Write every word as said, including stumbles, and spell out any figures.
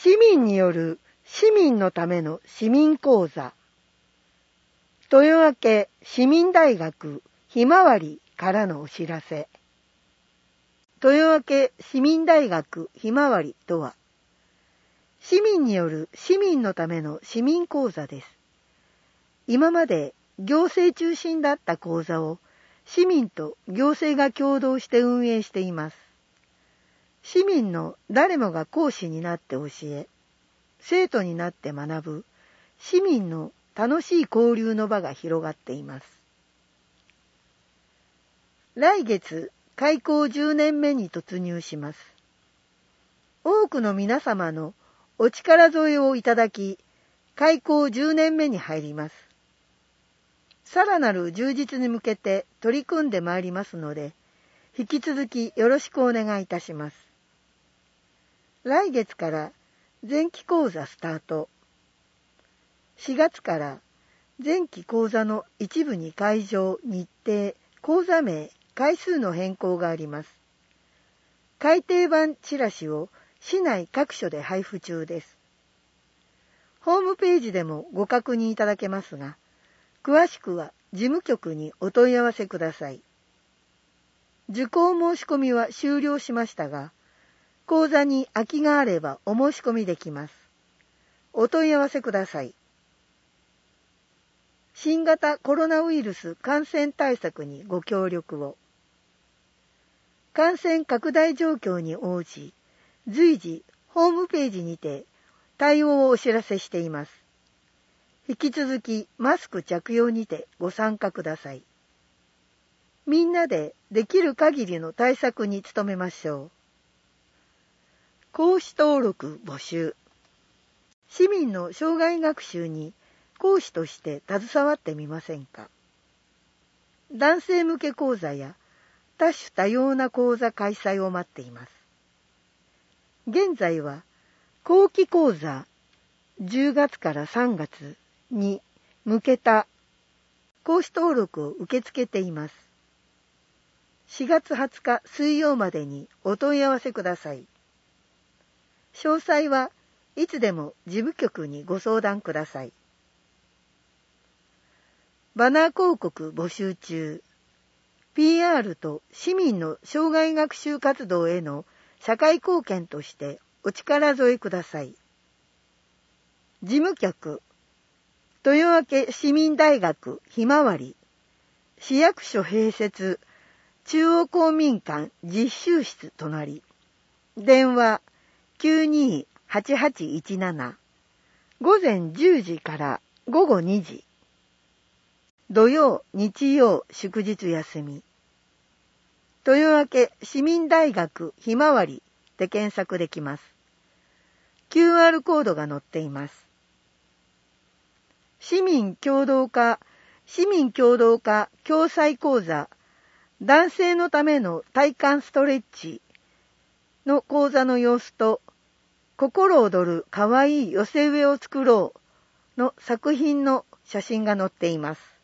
市民による市民のための市民講座。豊明市民大学ひまわりからのお知らせ。豊明市民大学ひまわりとは、市民による市民のための市民講座です。今まで行政中心だった講座を市民と行政が共同して運営しています。市民の誰もが講師になって教え、生徒になって学ぶ市民の楽しい交流の場が広がっています。来月、開校じゅうねんめに突入します。多くの皆様のお力添えをいただき、開校じゅうねんめに入ります。さらなる充実に向けて取り組んでまいりますので、引き続きよろしくお願いいたします。来月から前期講座スタート。しがつから前期講座の一部に会場、日程、講座名、回数の変更があります。改訂版チラシを市内各所で配布中です。ホームページでもご確認いただけますが、詳しくは事務局にお問い合わせください。受講申し込みは終了しましたが、講座に空きがあればお申し込みできます。お問い合わせください。新型コロナウイルス感染対策にご協力を。感染拡大状況に応じ、随時ホームページにて対応をお知らせしています。引き続きマスク着用にてご参加ください。みんなでできる限りの対策に努めましょう。講師登録募集。市民の生涯学習に講師として携わってみませんか。男性向け講座や多種多様な講座開催を待っています。現在は後期講座じゅうがつからさんがつに向けた講師登録を受け付けています。しがつはつか水曜までにお問い合わせください。詳細はいつでも事務局にご相談ください。バナー広告募集中。ピーアール と市民の生涯学習活動への社会貢献としてお力添えください。事務局、豊明市民大学ひまわり、市役所併設中央公民館実習室隣、電話きゅうにーはちはちいちなな、午前じゅうじから午後にじ、土曜、日曜、祝日休み。豊明市民大学ひまわりで検索できます。キューアール コードが載っています。市民共同化、市民共同化共済講座、男性のための体幹ストレッチの講座の様子と、心躍るかわいい寄せ植えを作ろうの作品の写真が載っています。